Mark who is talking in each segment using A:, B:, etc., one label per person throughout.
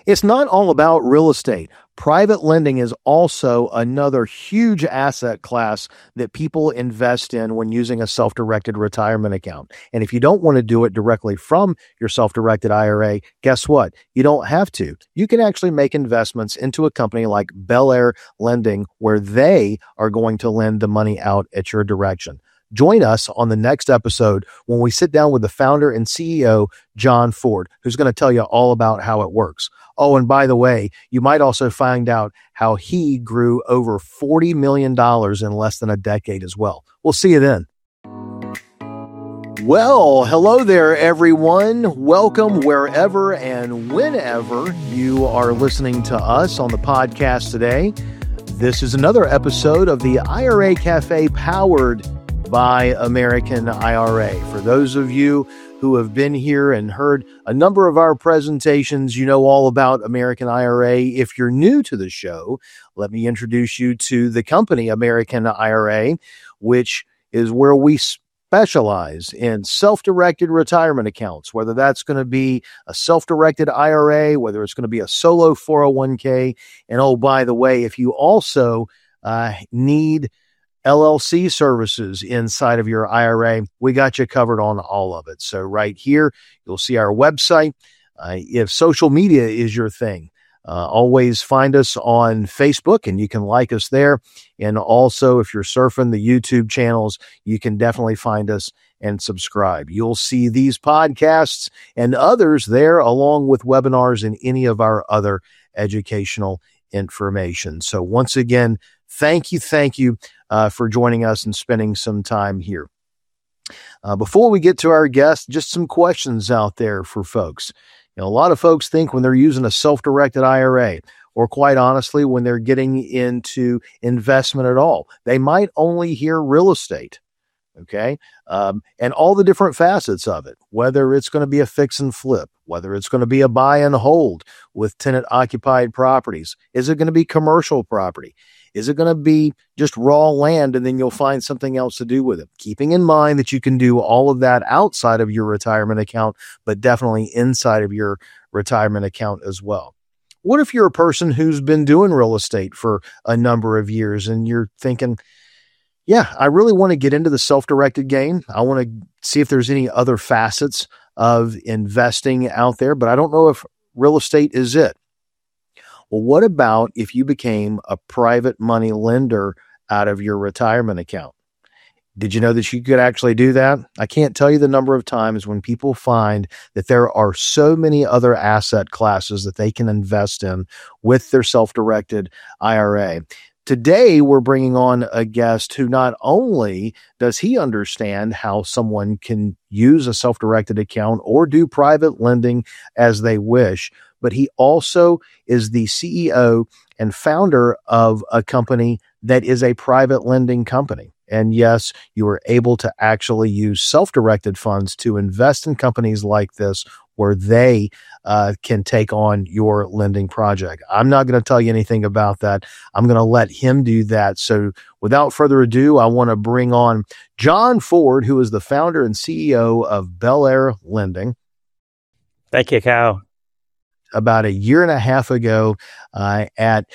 A: It's not all about real estate. Private lending is also another huge asset class that people invest in when using a self-directed retirement account. And if you don't want to do it directly from your self-directed IRA, guess what? You don't have to. You can actually make investments into a company like Bel Air Lending, where they are going to lend the money out at your direction. Join us on the next episode when we sit down with the founder and CEO, John Ford, who's going to tell you all about how it works. Oh, and by the way, you might also find out how he grew over $40 million in less than a decade as well. We'll see you then. Well, hello there, everyone. Welcome wherever and whenever you are listening to us on the podcast today. This is another episode of the IRA Cafe powered by American IRA. For those of you who have been here and heard a number of our presentations, you know all about American IRA. If you're new to the show, let me introduce you to the company American IRA, which is where we specialize in self-directed retirement accounts, whether that's going to be a self-directed IRA, whether it's going to be a solo 401k. And oh, by the way, if you also need LLC services inside of your IRA, we got you covered on all of it. So right here, you'll see our website. If social media is your thing, always find us on Facebook and you can like us there. And also, if you're surfing the YouTube channels, you can definitely find us and subscribe. You'll see these podcasts and others there, along with webinars and any of our other educational information. So once again, thank you for joining us and spending some time here. Before we get to our guest, just some questions out there for folks. You know, a lot of folks think when they're using a self-directed IRA, or quite honestly, when they're getting into investment at all, they might only hear real estate. Okay. And all the different facets of it, whether it's going to be a fix and flip, whether it's going to be a buy and hold with tenant occupied properties. Is it going to be commercial property? Is it going to be just raw land and then you'll find something else to do with it? Keeping in mind that you can do all of that outside of your retirement account, but definitely inside of your retirement account as well. What if you're a person who's been doing real estate for a number of years and you're thinking, yeah, I really want to get into the self-directed game. I want to see if there's any other facets of investing out there, but I don't know if real estate is it. Well, what about if you became a private money lender out of your retirement account? Did you know that you could actually do that? I can't tell you the number of times when people find that there are so many other asset classes that they can invest in with their self-directed IRA. Today, we're bringing on a guest who not only does he understand how someone can use a self-directed account or do private lending as they wish, but he also is the CEO and founder of a company that is a private lending company. And yes, you are able to actually use self-directed funds to invest in companies like this where they can take on your lending project. I'm not going to tell you anything about that. I'm going to let him do that. So without further ado, I want to bring on John Ford, who is the founder and CEO of Bel Air Lending.
B: Thank you, Kyle.
A: About a year and a half ago at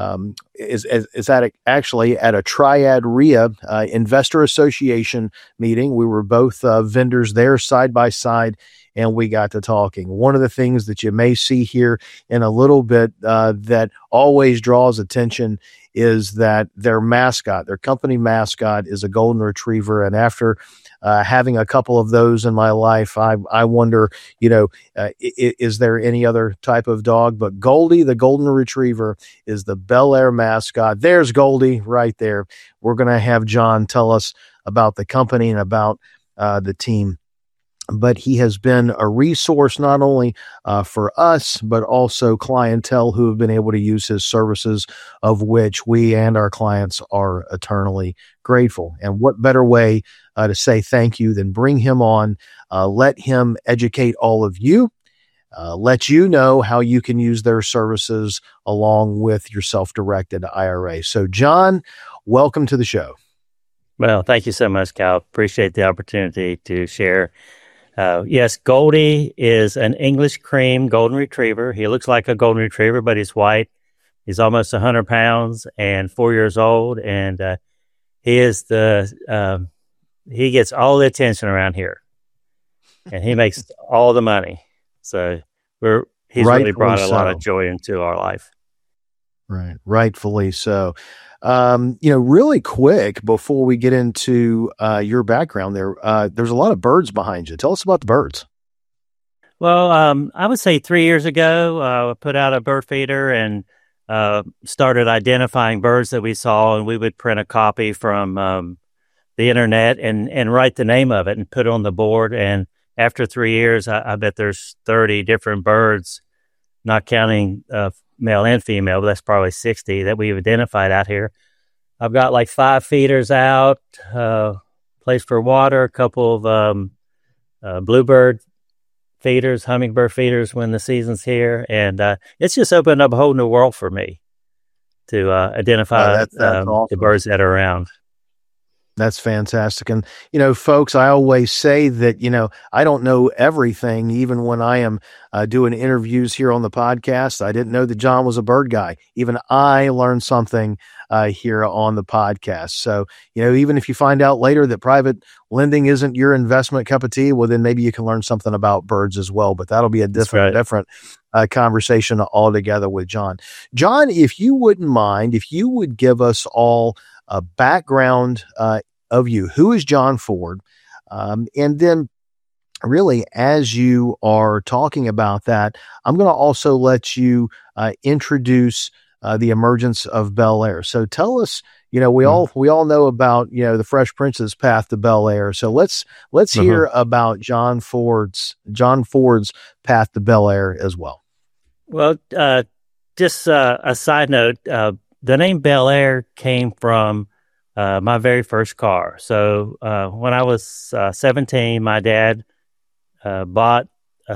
A: a Triad RIA Investor Association meeting. We were both vendors there side by side, and we got to talking. One of the things that you may see here in a little bit that always draws attention is that their mascot, their company mascot, is a golden retriever. And after having a couple of those in my life, I wonder, is there any other type of dog? But Goldie, the golden retriever, is the Bel Air mascot. There's Goldie right there. We're going to have John tell us about the company and about the team. But he has been a resource not only for us, but also clientele who have been able to use his services, of which we and our clients are eternally grateful. And what better way to say thank you than bring him on, let him educate all of you, let you know how you can use their services along with your self-directed IRA. So, John, welcome to the show.
B: Well, thank you so much, Cal. Appreciate the opportunity to share Yes, Goldie is an English cream golden retriever. He looks like a golden retriever, but he's white. He's almost 100 pounds and 4 years old, and he is he gets all the attention around here, and he makes all the money. So he's really brought a lot of joy into our life.
A: Right, rightfully so. Really quick before we get into your background there's a lot of birds behind you. Tell us about the birds.
B: Well, I would say 3 years ago, I put out a bird feeder and started identifying birds that we saw, and we would print a copy from the internet and write the name of it and put it on the board. And after 3 years, I bet there's 30 different birds, not counting male and female, but that's probably 60 that we've identified out here. I've got like 5 feeders out, place for water, a couple of bluebird feeders, hummingbird feeders when the season's here. And it's just opened up a whole new world for me to identify
A: that's awesome.
B: The birds that are around.
A: That's fantastic. And, folks, I always say that, I don't know everything. Even when I am doing interviews here on the podcast, I didn't know that John was a bird guy. Even I learned something here on the podcast. So, even if you find out later that private lending isn't your investment cup of tea, well, then maybe you can learn something about birds as well. But that'll be a different conversation altogether with John. John, if you wouldn't mind, if you would give us all a background of you. Who is John Ford? And then really, as you are talking about that, I'm going to also let you introduce the emergence of Bel Air. So tell us, we all know about, the Fresh Prince's path to Bel Air. So let's hear about John Ford's path to Bel Air as well.
B: Well, just a side note, the name Bel Air came from my very first car. So when I was 17, my dad bought a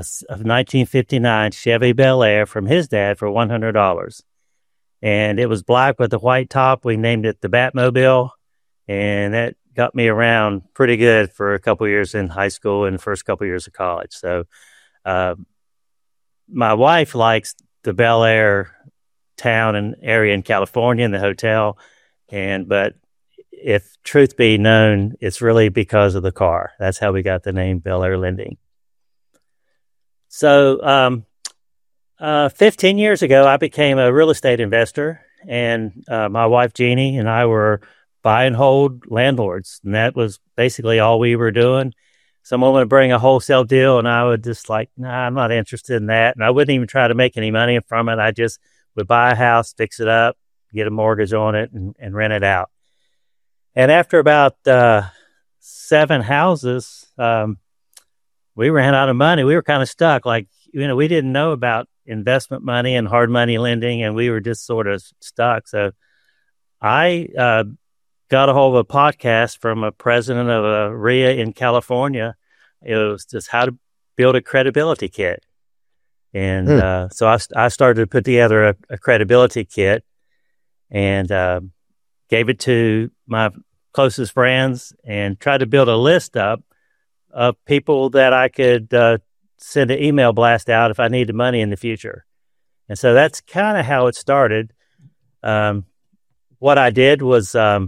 B: 1959 Chevy Bel Air from his dad for $100. And it was black with a white top. We named it the Batmobile. And that got me around pretty good for a couple years in high school and the first couple years of college. So my wife likes the Bel Air town and area in California and the hotel, but if truth be known, it's really because of the car. That's how we got the name Bel Air Lending. So 15 years ago, I became a real estate investor, and my wife Jeannie and I were buy and hold landlords, and that was basically all we were doing. Someone would bring a wholesale deal, and I would just like, nah, I'm not interested in that, and I wouldn't even try to make any money from it. I just would buy a house, fix it up, get a mortgage on it, and rent it out. And after about 7 houses, we ran out of money. We were kind of stuck. Like, we didn't know about investment money and hard money lending, and we were just sort of stuck. So I got a hold of a podcast from a president of a RIA in California. It was just how to build a credibility kit. And so I started to put together a credibility kit and gave it to my closest friends and tried to build a list up of people that I could send an email blast out if I needed money in the future. And so that's kind of how it started. What I did was I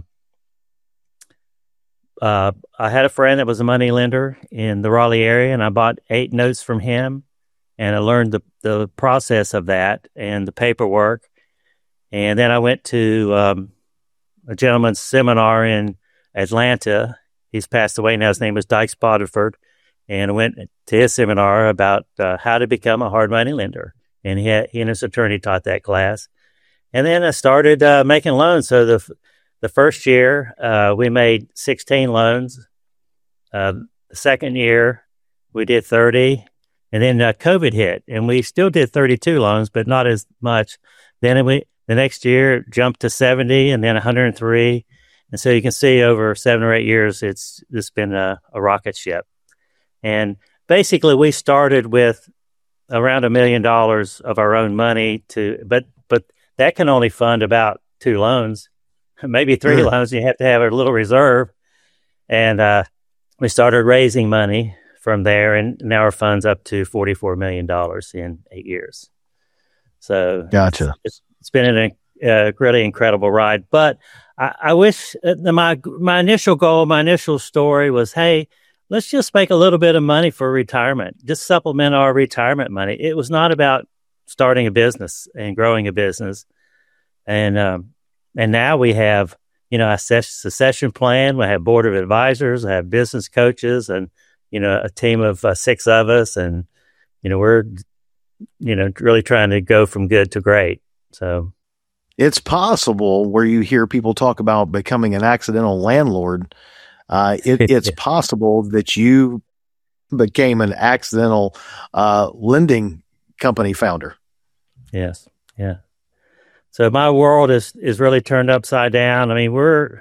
B: had a friend that was a money lender in the Raleigh area, and I bought 8 notes from him. And I learned the process of that and the paperwork. And then I went to a gentleman's seminar in Atlanta. He's passed away now. His name was Dyke Spotterford. And I went to his seminar about how to become a hard money lender. And he and his attorney taught that class. And then I started making loans. So the first year, we made 16 loans. The second year, we did 30. And then COVID hit, and we still did 32 loans, but not as much. Then the next year jumped to 70, and then 103. And so you can see over 7 or 8 years, it's been a rocket ship. And basically, we started with around $1 million of our own money but that can only fund about 2 loans, maybe 3 loans. You have to have a little reserve. And we started raising money from there, and now our fund's up to $44 million in 8 years. So
A: Gotcha.
B: It's been a really incredible ride. But I wish my initial goal, my initial story was, hey, let's just make a little bit of money for retirement, just supplement our retirement money. It was not about starting a business and growing a business. And now we have, a succession plan. We have board of advisors, I have business coaches, and, a team of 6 of us. And, we're, really trying to go from good to great. So
A: it's possible where you hear people talk about becoming an accidental landlord. It's possible that you became an accidental lending company founder.
B: Yes. Yeah. So my world is really turned upside down. I mean, we're,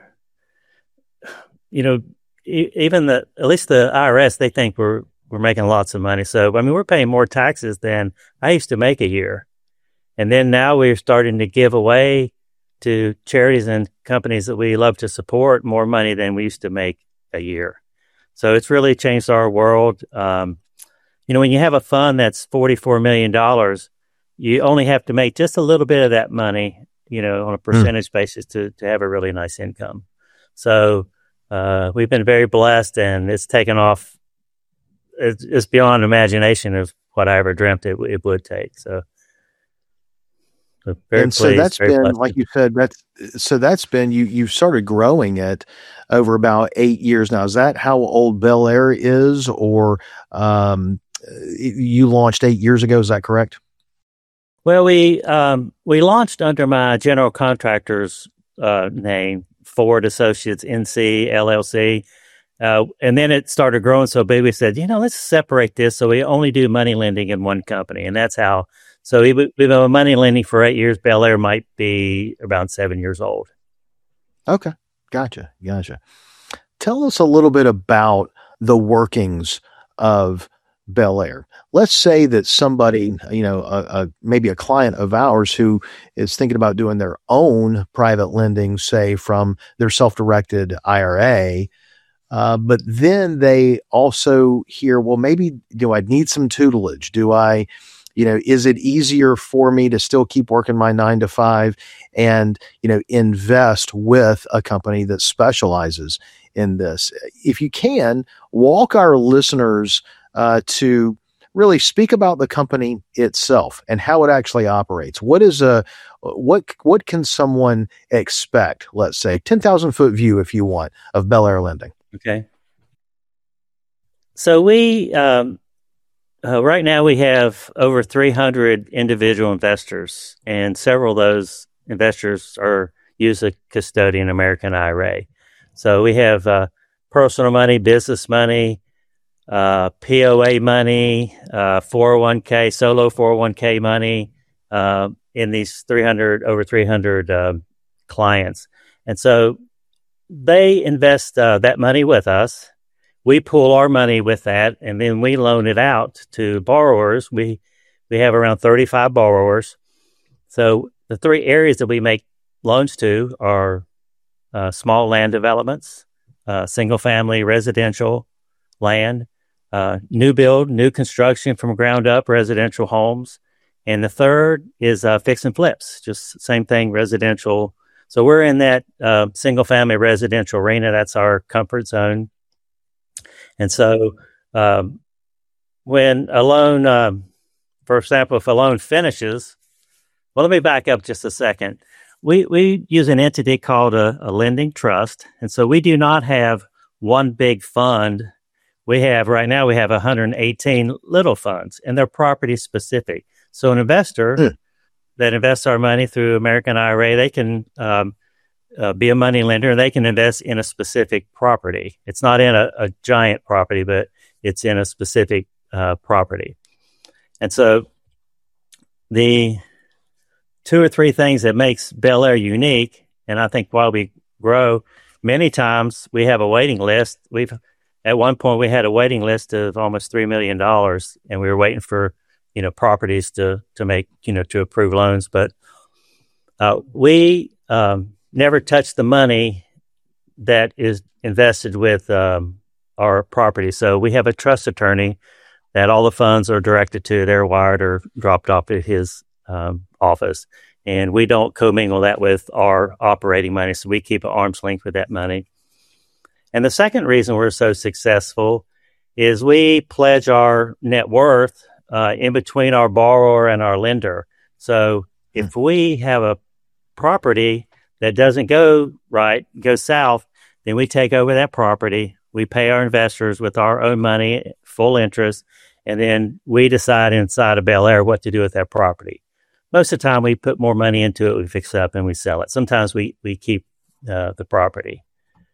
B: even at least the IRS, they think we're making lots of money. So, I mean, we're paying more taxes than I used to make a year. And then now we're starting to give away to charities and companies that we love to support more money than we used to make a year. So it's really changed our world. When you have a fund that's $44 million, you only have to make just a little bit of that money, on a percentage basis to have a really nice income. So we've been very blessed, and it's taken off. It's beyond imagination of what I ever dreamt it would take. So very
A: and so
B: pleased,
A: that's
B: very
A: been,
B: blessed.
A: like you said, that's been, you've started growing it over about 8 years now. Is that how old Bel Air is, or you launched 8 years ago? Is that correct?
B: Well, we launched under my general contractor's name, Ford Associates NC LLC, and then it started growing so big. We said, let's separate this so we only do money lending in one company, and that's how. So we've been money lending for 8 years. Bel Air might be around 7 years old.
A: Okay, gotcha. Tell us a little bit about the workings of Bel Air. Let's say that somebody, maybe a client of ours who is thinking about doing their own private lending, say from their self-directed IRA, but then they also hear, well, maybe do I need some tutelage? Do I, is it easier for me to still keep working my 9 to 5 and, invest with a company that specializes in this? If you can, walk our listeners to really speak about the company itself and how it actually operates. What can someone expect? Let's say 10,000 foot view, if you want, of Bel Air Lending.
B: Okay. So we right now we have over 300 individual investors, and several of those investors use a custodian American IRA. So we have personal money, business money, POA money, 401k, solo 401k money in these over 300 clients. And so they invest that money with us. We pool our money with that, and then we loan it out to borrowers. We have around 35 borrowers. So the 3 areas that we make loans to are small land developments, single-family residential land, new construction from ground up residential homes, and the third is fix and flips, just same thing, residential. So we're in that single-family residential arena. That's our comfort zone. And so when a loan, for example, if a loan finishes, well, let me back up just a second. We use an entity called a lending trust. And so we do not have one big fund. Right now we have 118 little funds, and they're property specific. So an investor that invests our money through American IRA, they can be a money lender, and they can invest in a specific property. It's not in a giant property, but it's in a specific property. And so the 2 or 3 things that makes Bel Air unique, and I think while we grow, many times we have a waiting list. At one point we had a waiting list of almost $3 million, and we were waiting for properties to make to approve loans. But we never touch the money that is invested with our our property. So we have a trust attorney that all the funds are directed to. They're wired or dropped off at his office. And we don't commingle that with our operating money. So we keep an arm's length with that money. And the second reason we're so successful is we pledge our net worth in between our borrower and our lender. So if we have a property that doesn't go right, goes south, then we take over that property. We pay our investors with our own money, full interest, and then we decide inside of Bel Air what to do with that property. Most of the time, we put more money into it, we fix it up, and we sell it. Sometimes we keep the property.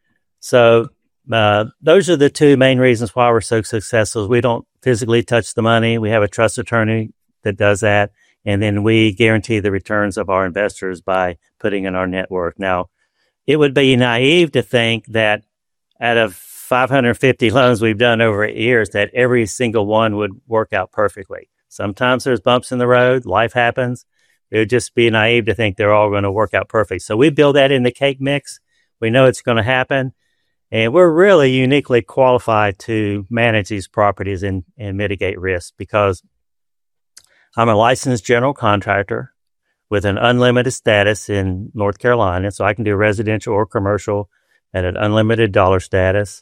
B: So those are the two main reasons why we're so successful. We don't physically touch the money. We have a trust attorney that does that, and then we guarantee the returns of our investors by putting in our net worth. Now, it would be naive to think that out of 550 loans we've done over 8 years, that every single one would work out perfectly. Sometimes there's bumps in the road. Life happens. It would just be naive to think they're all going to work out perfect. So we build that in the cake mix. We know it's going to happen. And we're really uniquely qualified to manage these properties and mitigate risk because I'm a licensed general contractor with an unlimited status in North Carolina. So I can do residential or commercial at an unlimited dollar status.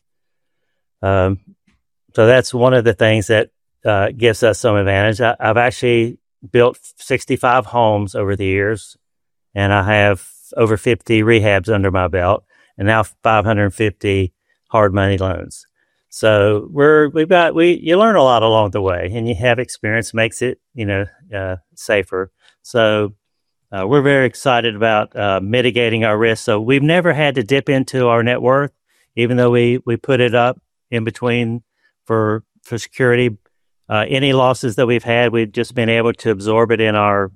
B: So that's one of the things that gives us some advantage. I've actually built 65 homes over the years, and I have over 50 rehabs under my belt, and now 550 hard money loans. So you learn a lot along the way, and you have experience makes it safer. So we're very excited about mitigating our risk. So we've never had to dip into our net worth, even though we put it up in between for security. Any losses that we've had, we've just been able to absorb it in our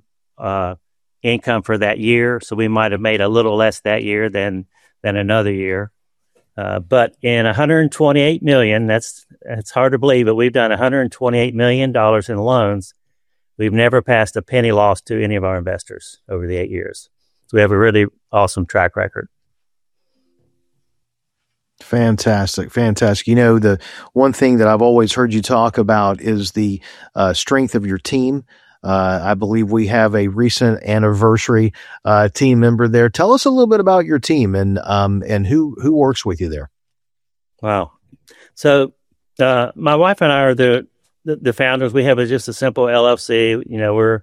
B: income for that year. So we might have made a little less that year than another year. But in $128 million, it's hard to believe, but we've done $128 million in loans. We've never passed a penny loss to any of our investors over the 8 years. So we have a really awesome track record.
A: Fantastic. The one thing that I've always heard you talk about is the strength of your team. I believe we have a recent anniversary team member there. Tell us a little bit about your team and who works with you there.
B: Wow. So my wife and I are the founders. We have just a simple LLC. We're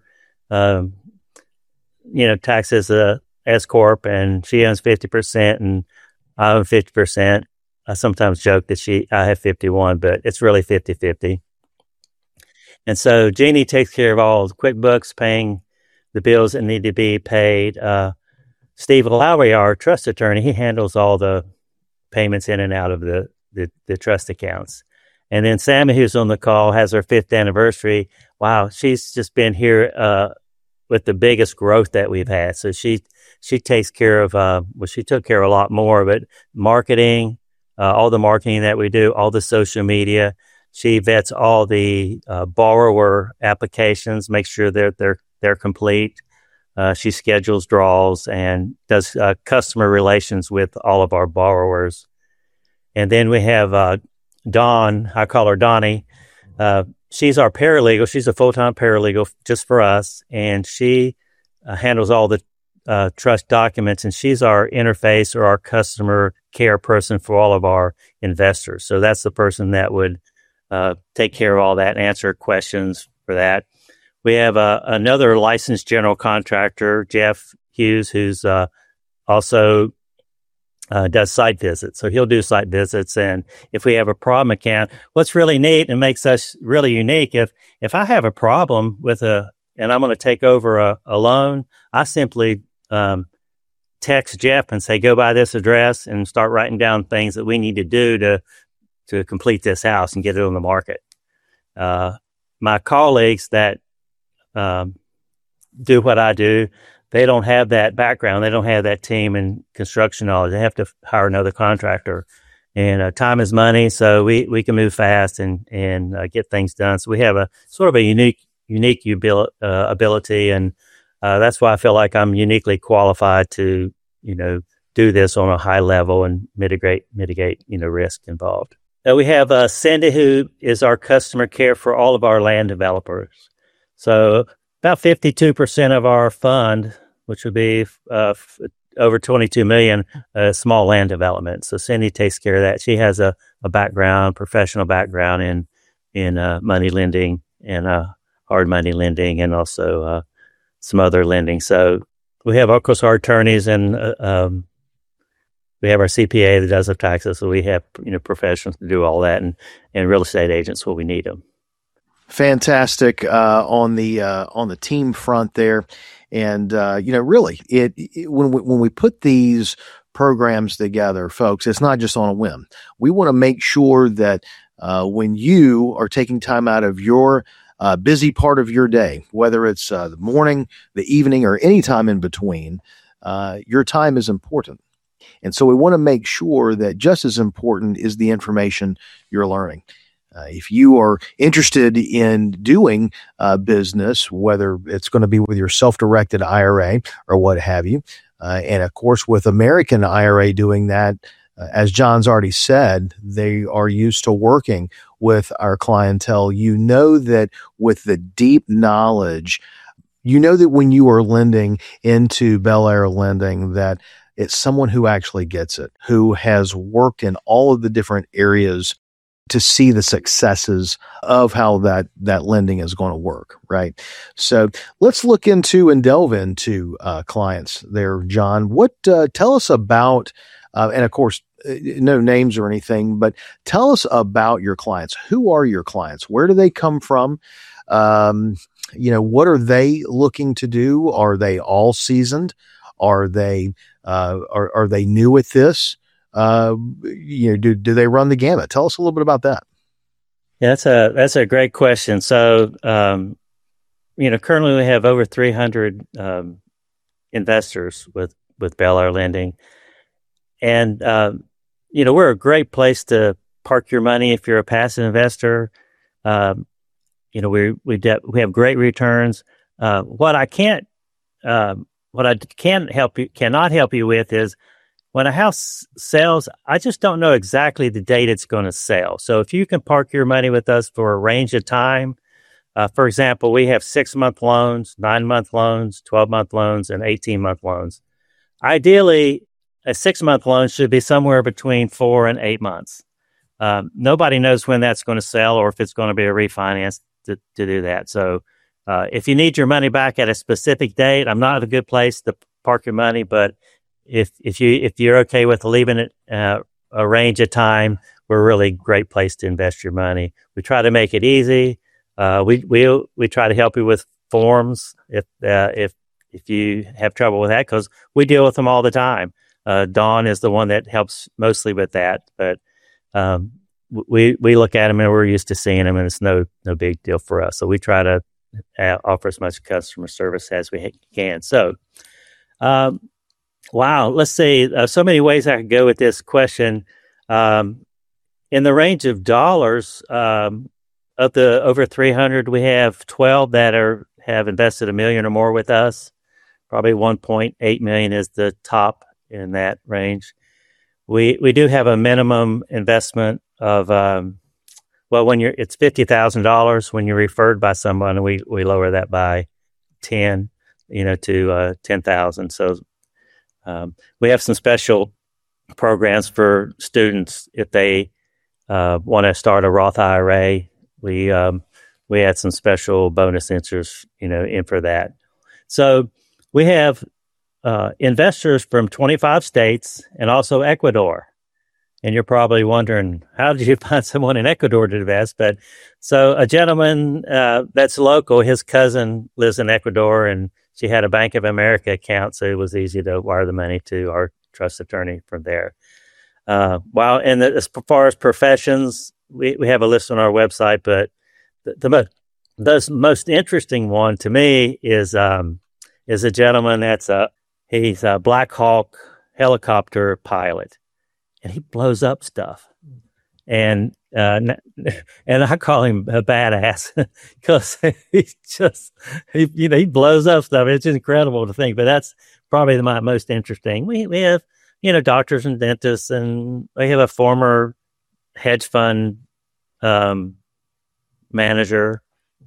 B: taxed as a S corp, and she owns 50%, and I own 50%. I sometimes joke that I have 51, but it's really 50-50. And so Jeannie takes care of all the QuickBooks, paying the bills that need to be paid. Steve Lowry, our trust attorney, he handles all the payments in and out of the trust accounts. And then Sammy, who's on the call, has her 5th anniversary. Wow, she's just been here with the biggest growth that we've had. So she takes care of, she took care of a lot more, but marketing, all the marketing that we do, all the social media. She vets all the borrower applications, makes sure they're complete. She schedules draws and does customer relations with all of our borrowers. And then we have Dawn, I call her Donnie. She's our paralegal. She's a full-time paralegal just for us, and she handles all the trust documents, and she's our interface or our customer care person for all of our investors. So that's the person that would take care of all that and answer questions for that. We have another licensed general contractor, Jeff Hughes, who's also does site visits. So he'll do site visits. And if we have a problem account, what's really neat and makes us really unique, if I have a problem with and I'm going to take over a loan, I simply text Jeff and say, go by this address, and start writing down things that we need to do to complete this house and get it on the market. My colleagues that do what I do, they don't have that background. They don't have that team and construction knowledge. They have to hire another contractor. And time is money, so we can move fast and get things done. So we have a sort of a unique ability, and that's why I feel like I'm uniquely qualified to do this on a high level and mitigate risk involved. We have Cindy, who is our customer care for all of our land developers. So about 52% of our fund, which would be over 22 million, small land development. So Cindy takes care of that. She has a professional background in money lending and hard money lending, and also some other lending. So we have, of course, our attorneys, and we have our CPA that does our taxes. So we have professionals to do all that, and real estate agents when we need them.
A: Fantastic on the team front there, and really, when we put these programs together, folks, it's not just on a whim. We want to make sure that when you are taking time out of your busy part of your day, whether it's the morning, the evening, or any time in between, your time is important. And so we want to make sure that just as important is the information you're learning. If you are interested in doing business, whether it's going to be with your self-directed IRA or what have you, and of course with American IRA doing that, as John's already said, they are used to working with our clientele. You know that with the deep knowledge, you know that when you are lending into Bel Air Lending, that it's someone who actually gets it, who has worked in all of the different areas to see the successes of how that lending is going to work, right? So let's look into and delve into clients there, John. Tell us about, and of course, no names or anything, but tell us about your clients. Who are your clients? Where do they come from? What are they looking to do? Are they all seasoned? Are they new at this? Do they run the gamut? Tell us a little bit about that.
B: Yeah, that's a great question. So, currently we have over 300 investors with Bel Air Lending, and we're a great place to park your money if you're a passive investor. We have great returns. What I cannot help you with is, when a house sells, I just don't know exactly the date it's going to sell. So if you can park your money with us for a range of time, for example, we have 6-month loans, 9-month loans, 12-month loans, and 18-month loans. Ideally, a 6-month loan should be somewhere between 4 and 8 months. Nobody knows when that's going to sell or if it's going to be a refinance to do that. So if you need your money back at a specific date, I'm not a good place to park your money, but if you're okay with leaving it a range of time, we're a really great place to invest your money. We try to make it easy. We try to help you with forms if you have trouble with that, because we deal with them all the time. Dawn is the one that helps mostly with that, but we look at them and we're used to seeing them, and it's no big deal for us. So we try to offer as much customer service as we can. So. Wow, let's see. So many ways I could go with this question. In the range of dollars, of the over 300, we have 12 that have invested $1 million or more with us. Probably 1.8 million is the top in that range. We do have a minimum investment of it's $50,000 when you're referred by someone. We lower that by 10, to 10,000. So. We have some special programs for students if they want to start a Roth IRA. We had some special bonus interest, in for that. So we have investors from 25 states and also Ecuador. And you're probably wondering, how did you find someone in Ecuador to invest? But so a gentleman that's local, his cousin lives in Ecuador, and she had a Bank of America account, so it was easy to wire the money to our trust attorney from there. As far as professions, we have a list on our website, but the most interesting one to me is a gentleman he's a Black Hawk helicopter pilot, and he blows up stuff. And I call him a badass because he blows up stuff. It's incredible to think, but that's probably my most interesting. We have, doctors and dentists, and we have a former hedge fund manager,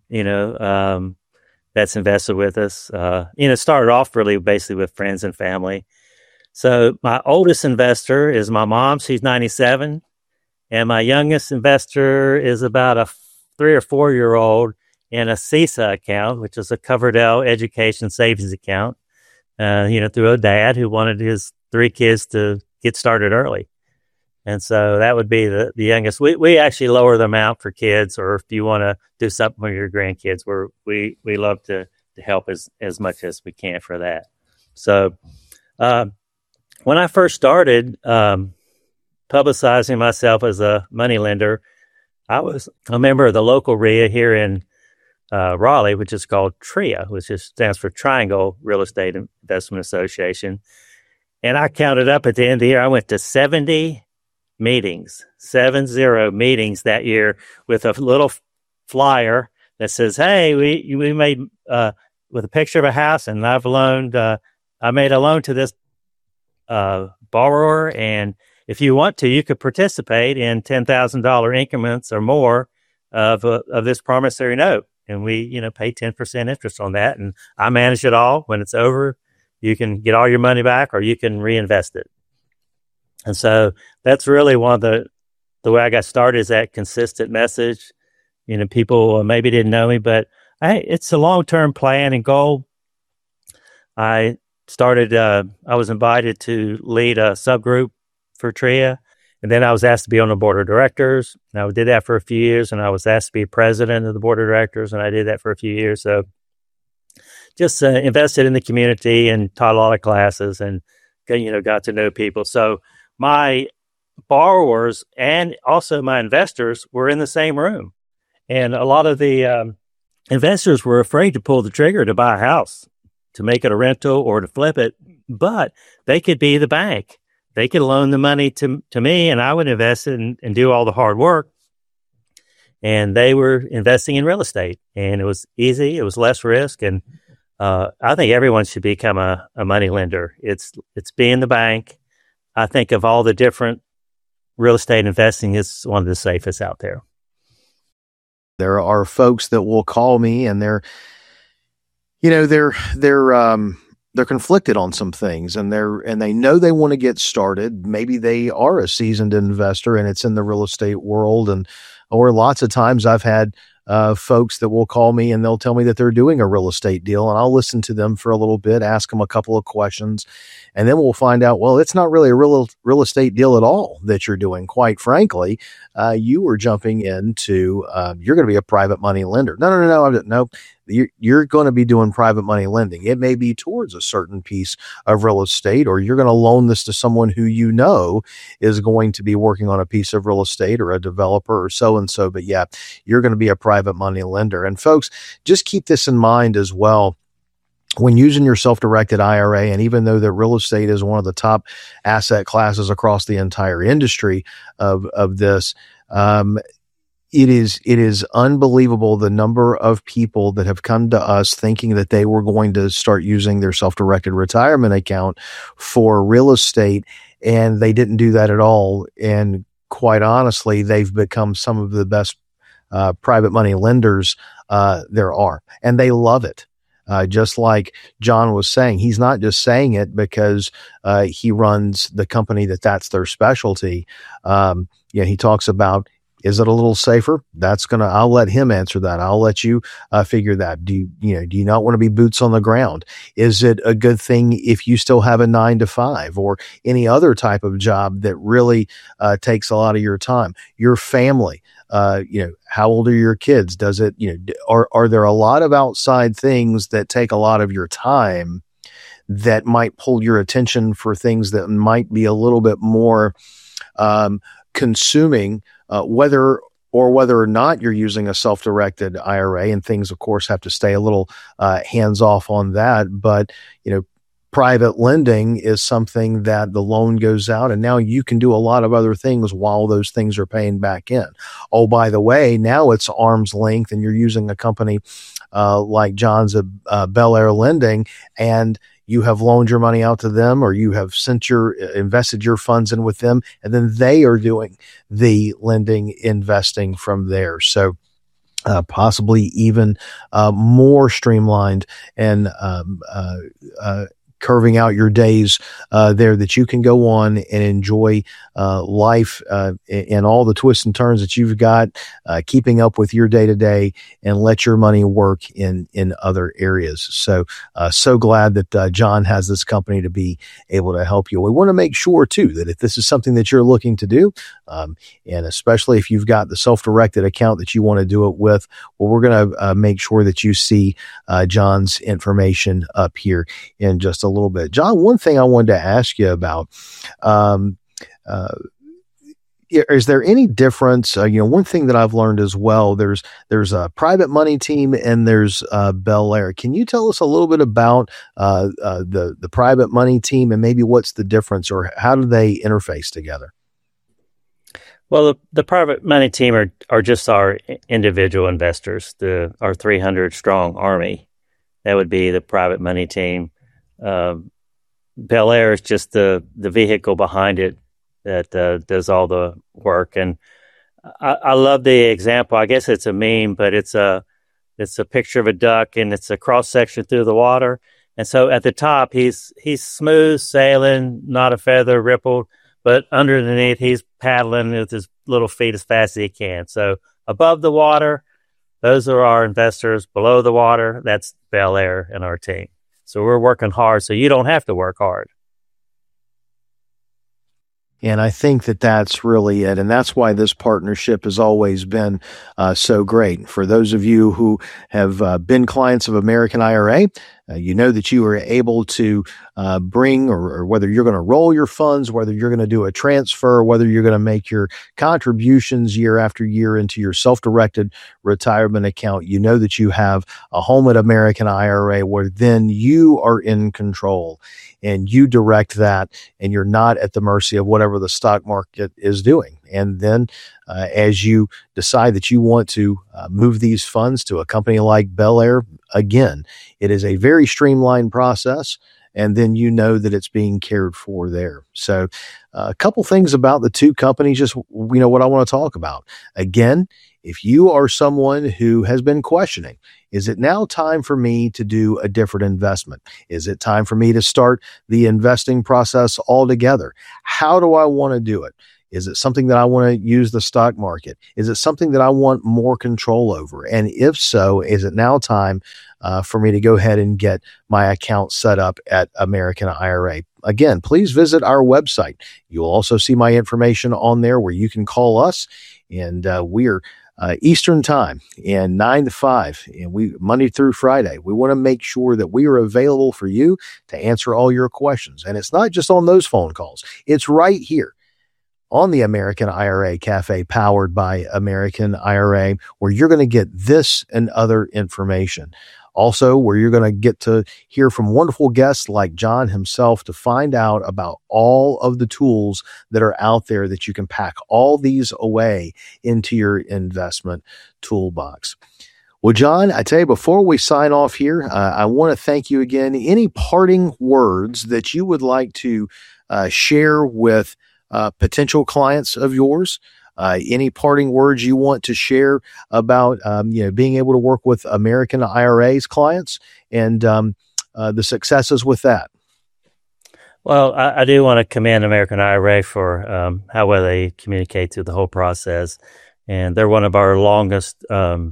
B: that's invested with us. Started off really basically with friends and family. So my oldest investor is my mom. She's 97. And my youngest investor is about a 3 or 4 year old in a CISA account, which is a Coverdell Education Savings Account, through a dad who wanted his 3 kids to get started early. And so that would be the youngest. We actually lower them out for kids, or if you want to do something with your grandkids, we love to help as much as we can for that. So when I first started publicizing myself as a money lender, I was a member of the local RIA here in Raleigh, which is called TRIA, which stands for Triangle Real Estate Investment Association. And I counted up at the end of the year, I went to 70 meetings that year with a little flyer that says, "Hey, we made with a picture of a house, and I made a loan to this borrower, and if you want to, you could participate in $10,000 increments or more of this promissory note, and we pay 10% interest on that, and I manage it all. When it's over, you can get all your money back, or you can reinvest it." And so that's really one of the way I got started, is that consistent message. People maybe didn't know me, but it's a long-term plan and goal. I was invited to lead a subgroup for TRIA, and then I was asked to be on the board of directors. And I did that for a few years, and I was asked to be president of the board of directors, and I did that for a few years. So just invested in the community and taught a lot of classes, and got to know people. So my borrowers and also my investors were in the same room. And a lot of the investors were afraid to pull the trigger to buy a house, to make it a rental or to flip it. But they could be the bank. They could loan the money to me, and I would invest it and do all the hard work. And they were investing in real estate. And it was easy. It was less risk. And I think everyone should become a money lender. It's being the bank. I think of all the different real estate investing, is one of the safest out there.
A: There are folks that will call me, and they're conflicted on some things, and they know they want to get started. Maybe they are a seasoned investor and it's in the real estate world, or lots of times I've had folks that will call me and they'll tell me that they're doing a real estate deal, and I'll listen to them for a little bit, ask them a couple of questions, and then we'll find out, well, it's not really a real estate deal at all that you're doing. Quite frankly, you were jumping into, you're going to be a private money lender. No. You're going to be doing private money lending. It may be towards a certain piece of real estate, or you're going to loan this to someone who is going to be working on a piece of real estate, or a developer, or so-and-so. But yeah, you're going to be a private money lender. And folks, just keep this in mind as well. When using your self-directed IRA, and even though that real estate is one of the top asset classes across the entire industry of this, it is unbelievable the number of people that have come to us thinking that they were going to start using their self-directed retirement account for real estate, and they didn't do that at all. And quite honestly, they've become some of the best private money lenders there are, and they love it. Just like John was saying, he's not just saying it because he runs the company that's their specialty. He talks about, is it a little safer? I'll let him answer that. I'll let you figure that. Do you not want to be boots on the ground? Is it a good thing if you still have a 9-to-5 or any other type of job that really takes a lot of your time? Your family, how old are your kids? Does it, are there a lot of outside things that take a lot of your time that might pull your attention for things that might be a little bit more consuming, whether or not you're using a self-directed IRA, and things, of course, have to stay a little hands off on that. But, private lending is something that the loan goes out, and now you can do a lot of other things while those things are paying back in. Oh, by the way, now it's arm's length, and you're using a company like John's Bel Air Lending, and you have loaned your money out to them, or you have invested your funds in with them, and then they are doing the lending, investing from there. So possibly even more streamlined and curving out your days there, that you can go on and enjoy life and all the twists and turns that you've got, keeping up with your day to day, and let your money work in other areas. So glad that John has this company to be able to help you. We want to make sure too that if this is something that you're looking to do, and especially if you've got the self-directed account that you want to do it with, well, we're going to make sure that you see John's information up here in just a little bit. John, one thing I wanted to ask you about, is there any difference? One thing that I've learned as well, there's a private money team and there's Bel Air. Can you tell us a little bit about the private money team, and maybe what's the difference, or how do they interface together?
B: Well, the private money team are just our individual investors, our 300 strong army. That would be the private money team. Bel Air is just the vehicle behind it that does all the work. And I love the example. I guess it's a meme, but it's a picture of a duck, and it's a cross section through the water. And so at the top, he's smooth sailing, not a feather rippled, but underneath he's paddling with his little feet as fast as he can. So above the water, those are our investors. Below the water, that's Bel Air and our team. So we're working hard, so you don't have to work hard.
A: And I think that that's really it. And that's why this partnership has always been so great. For those of you who have been clients of American IRA, you know that you are able to bring, or whether you're going to roll your funds, whether you're going to do a transfer, whether you're going to make your contributions year after year into your self-directed retirement account, you know that you have a home at American IRA where then you are in control and you direct that, and you're not at the mercy of whatever the stock market is doing. And then as you decide that you want to move these funds to a company like Bel Air, again, it is a very streamlined process. And then you know that it's being cared for there. So a couple things about the two companies, just what I want to talk about. Again, if you are someone who has been questioning, is it now time for me to do a different investment? Is it time for me to start the investing process altogether? How do I want to do it? Is it something that I want to use the stock market? Is it something that I want more control over? And if so, is it now time for me to go ahead and get my account set up at American IRA? Again, please visit our website. You'll also see my information on there where you can call us. And we're Eastern time, and 9 to 5, and we Monday through Friday. We want to make sure that we are available for you to answer all your questions. And it's not just on those phone calls. It's right here on the American IRA Cafe, powered by American IRA, where you're going to get this and other information. Also, where you're going to get to hear from wonderful guests like John himself to find out about all of the tools that are out there that you can pack all these away into your investment toolbox. Well, John, I tell you, before we sign off here, I want to thank you again. Any parting words that you would like to share with potential clients of yours? Any parting words you want to share about being able to work with American IRA's clients and the successes with that?
B: Well, I do want to commend American IRA for how well they communicate through the whole process, and they're one of our longest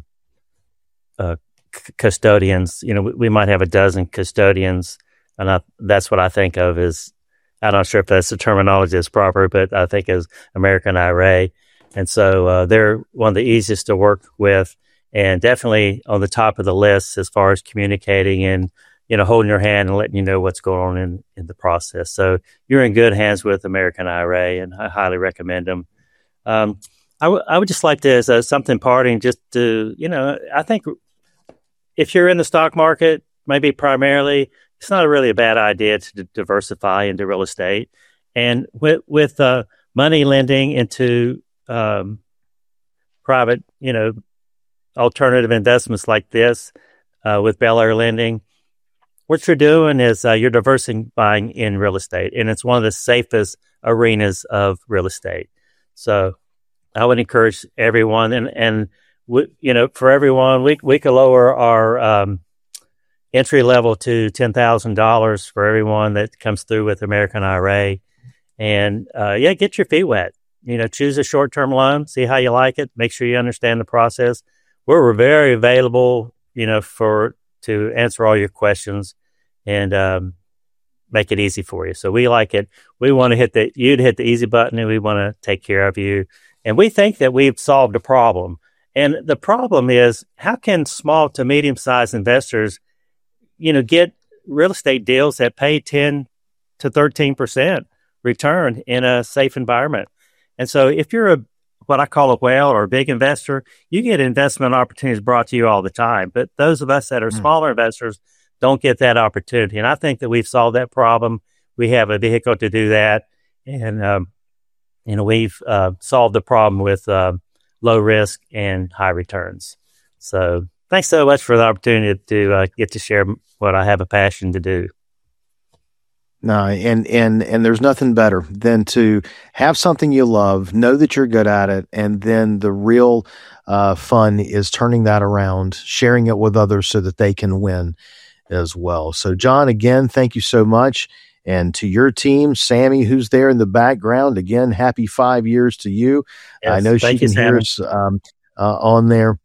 B: custodians. We might have a dozen custodians, and that's what I think of as. I'm not sure if that's the terminology that's proper, but I think as American IRA. And so they're one of the easiest to work with, and definitely on the top of the list as far as communicating and, holding your hand and letting you know what's going on in the process. So you're in good hands with American IRA, and I highly recommend them. I would just like to, as something parting, just to, I think if you're in the stock market, maybe primarily, it's not really a bad idea to diversify into real estate. And with money lending into private, alternative investments like this, with Bel Air Lending, what you're doing is you're diversifying in real estate, and it's one of the safest arenas of real estate. So I would encourage everyone, and for everyone, we could lower our entry level to $10,000 for everyone that comes through with American IRA. And get your feet wet. Choose a short-term loan, see how you like it, make sure you understand the process. We're very available, to answer all your questions and make it easy for you. So we like it. We want to you to hit the easy button, and we want to take care of you. And we think that we've solved a problem. And the problem is, how can small to medium-sized investors, get real estate deals that pay 10 to 13% return in a safe environment? And so if you're what I call a whale or a big investor, you get investment opportunities brought to you all the time. But those of us that are smaller investors don't get that opportunity. And I think that we've solved that problem. We have a vehicle to do that. And, we've solved the problem with low risk and high returns. So thanks so much for the opportunity to get to share what I have a passion to do.
A: No, and there's nothing better than to have something you love, know that you're good at it, and then the real fun is turning that around, sharing it with others so that they can win as well. So, John, again, thank you so much. And to your team, Sammy, who's there in the background, again, happy 5 years to you.
B: Yes,
A: I know she can hear us on there.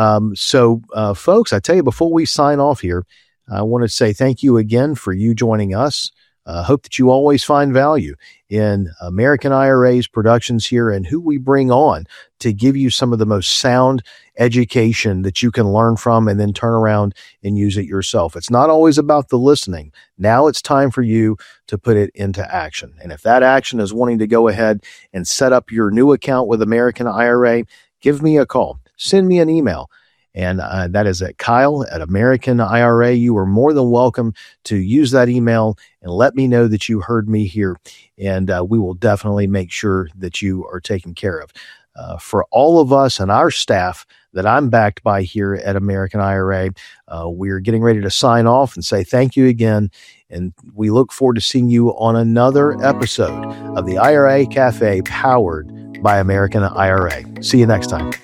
A: Folks, I tell you, before we sign off here, I want to say thank you again for you joining us. Hope that you always find value in American IRA's productions here and who we bring on to give you some of the most sound education that you can learn from and then turn around and use it yourself. It's not always about the listening. Now it's time for you to put it into action. And if that action is wanting to go ahead and set up your new account with American IRA, give me a call. Send me an email. And that is at Kyle at American IRA. You are more than welcome to use that email and let me know that you heard me here. And we will definitely make sure that you are taken care of. For all of us and our staff that I'm backed by here at American IRA, we're getting ready to sign off and say thank you again. And we look forward to seeing you on another episode of the IRA Cafe powered by American IRA. See you next time.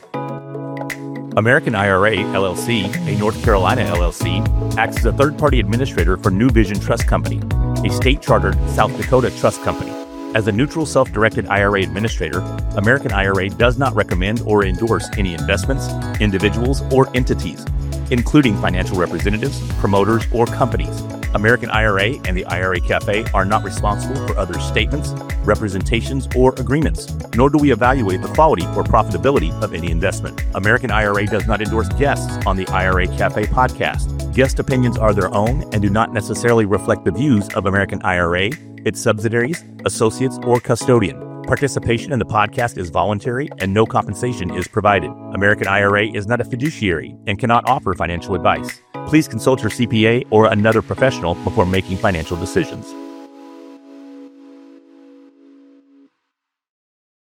C: American IRA, LLC, a North Carolina LLC, acts as a third-party administrator for New Vision Trust Company, a state-chartered South Dakota trust company. As a neutral self-directed IRA administrator, American IRA does not recommend or endorse any investments, individuals, or entities, including financial representatives, promoters, or companies. American IRA and the IRA Cafe are not responsible for other statements, representations, or agreements, nor do we evaluate the quality or profitability of any investment. American IRA does not endorse guests on the IRA Cafe podcast. Guest opinions are their own and do not necessarily reflect the views of American IRA, its subsidiaries, associates, or custodian. Participation in the podcast is voluntary and no compensation is provided. American IRA is not a fiduciary and cannot offer financial advice. Please consult your CPA or another professional before making financial decisions.